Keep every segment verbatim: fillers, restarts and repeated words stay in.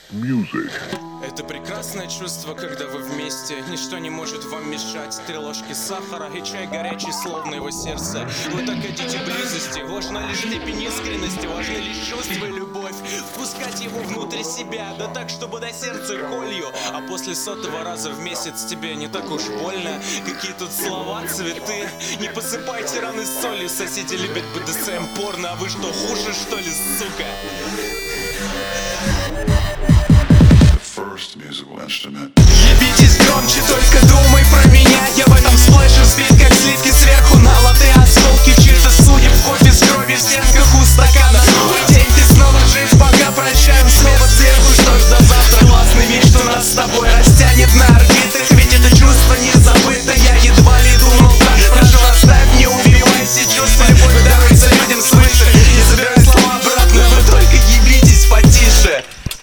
Music. Это прекрасное чувство, когда вы вместе. Ничто не может вам мешать. Три ложки сахара и чай горячий, словно его сердце. Вы так хотите близости. Важна лишь степень искренности, важны лишь чувства и любовь. Впускать его внутрь себя, да так, чтобы до сердца колью. А после сотого раза в месяц тебе не так уж больно. Какие тут слова, цветы. Не посыпайте раны солью. Соседи любят бэ дэ эс эм порно. А вы что, хуже что ли, сука? Ебитесь громче, только думай про меня. Я в этом сплэше сбит, как сливки сверху на латте. Осколки чьих-то судеб, кофе с кровью в стенках у стакана. День ты снова жив, пока прощаем снова сверху. Что ж, до завтра. Классный вид, что нас с тобой растянет на орбитах. Ведь это чувство не забыто, я едва ли думал так. Прошу, оставь, не убивай все чувства. Любовь даруется людям свыше. И забирай слова обратно, вы только ебитесь потише.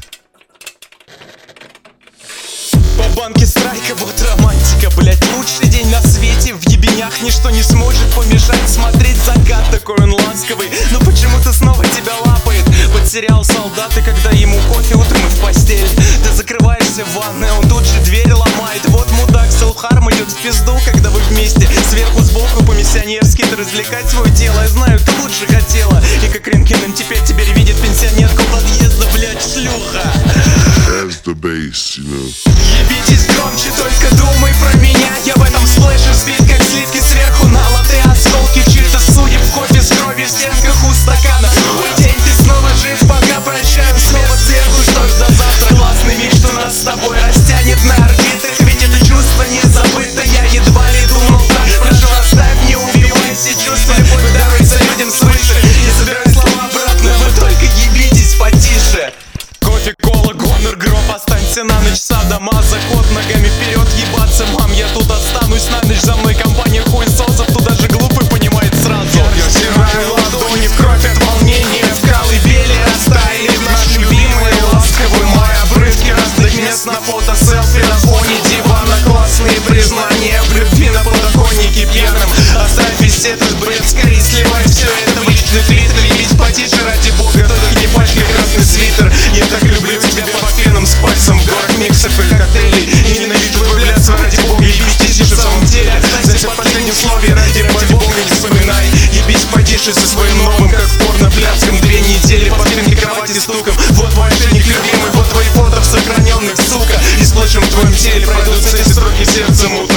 По банке страйка, вот романтика, блять, лучший день на свете. В ебенях ничто не сможет помешать смотреть закат, такой он ласковый. Но почему-то снова тебя лапает под сериал «Солдаты», когда ему кофе утром и в постель. Ты закрываешься в ванной, он тут же дверь ломает. Вот мудак, селфхарм идет в пизду, когда вы вместе. Сверху, сбоку, по-миссионерски ты развлекать свое дело. Я знаю, ты лучше хотела. И как Ренкин теперь теперь видит пенсионерку подъезда, блять, шлюха. That's the bass, you know. Ебитесь громче, только думай про меня. Я в этом сплэше сбит, как сливки сверху на латте. Осколки чьих-то судеб, кофе с кровью в стенках у стакана. День ты снова жив, пока прощаем снова сверху. Что ж, до завтра. Классный вид, что нас с тобой растянет на орбитах. Ведь это чувство не забыто, я едва ли думал так. Прошу, оставь, не убивай все чувства. Любовь даруется людям свыше. И забирай слова обратно, вы только ебитесь потише. Кофе, кола, гонор, гроб, останься на ночь, садома, заход ногами вперед, ебаться, мам, я тут останусь на ночь, за мной компания хуесосов, тут даже глупый понимает сразу. Я стираю ладони в кровь от волнения, в колыбели растаяли в наш любимый ласковый май. Обрывки разных мест на фото, селфи на фоне дивана, классные признания в любви на подоконнике пьяным. Оставь весь этот бред, скорее сливай все это в личный твиттер. Ебись потише, ради бога, только не пачкай красный свитер. Я так люблю тебя по фенам с пальцем в горах миксов и коктейлей. И ненавижу влюбляться, ради бога, ебись тише в самом деле. Знаете, в последнем слове, ради, ради бога, не вспоминай. Ебись потише со своим новым, как в порно-пляцком. Две недели по спинке кровати стуком. Вот твой ошейник любимый, вот твои фото в сохраненных, сука. И сплэшем в твоем теле пройдутся эти строки сердцем.